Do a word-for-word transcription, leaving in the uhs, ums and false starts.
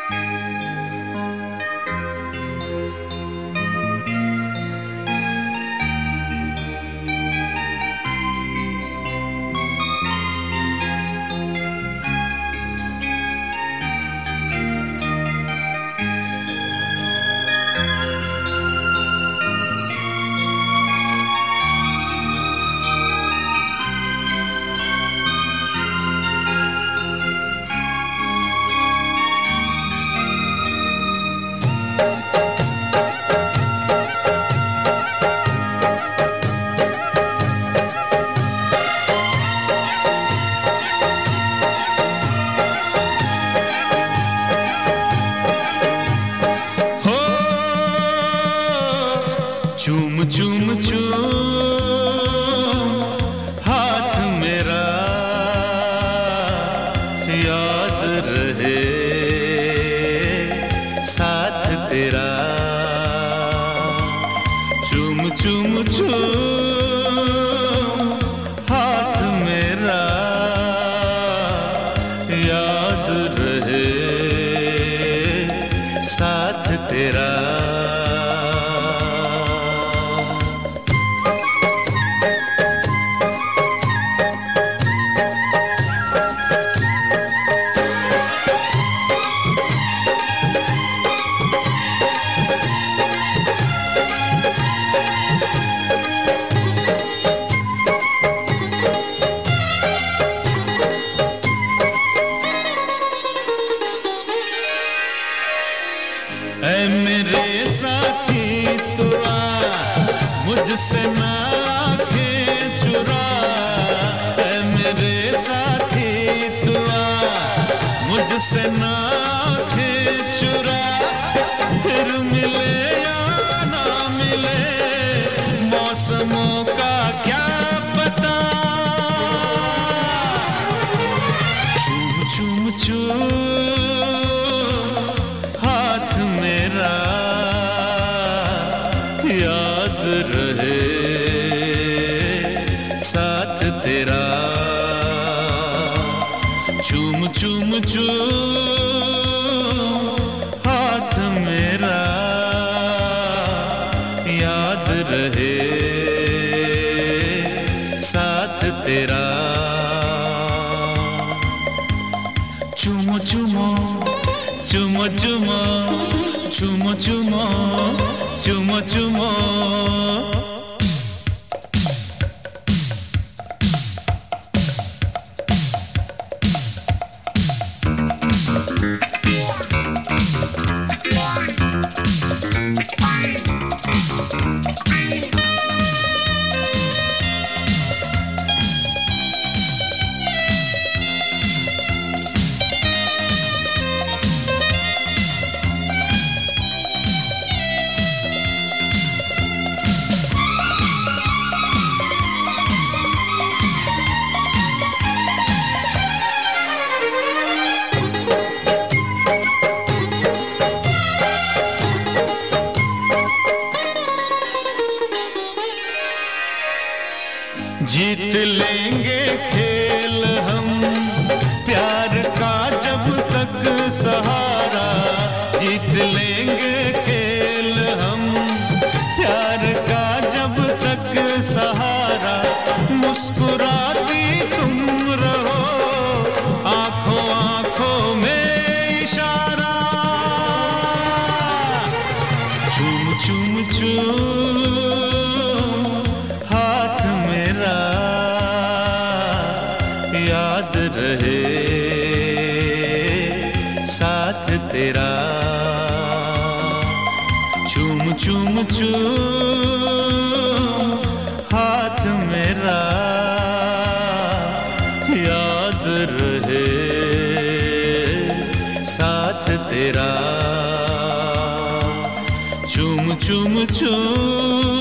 चूम चूम चूम हाथ मेरा याद रहे साथ तेरा। चूम चूम चूम हाथ मेरा याद रहे साथ तेरा। ऐ मेरे साथी तू आ मुझसे ना आँखें चुरा। ऐ मेरे साथी तू आ मुझसे ना आँखें चुरा। फिर मिले या ना मिले मौसमों का क्या पता। चूम चूम चूम याद रहे साथ तेरा। चूम चूम चूम हाथ मेरा याद रहे साथ तेरा। चूमो चूमो चूमो चूमो चूमो चूमो चूमो चूमो। जीत लेंगे खेल हम प्यार का जब तक सहारा। जीत लेंगे खेल हम प्यार का जब तक सहारा। मुस्कुराती तुम रहो आंखों आंखों में इशारा। चूम चूम चूम हाथ मेरा याद रहे साथ तेरा। चूम चूम चूम हाथ मेरा याद रहे साथ तेरा। चूम चूम चूम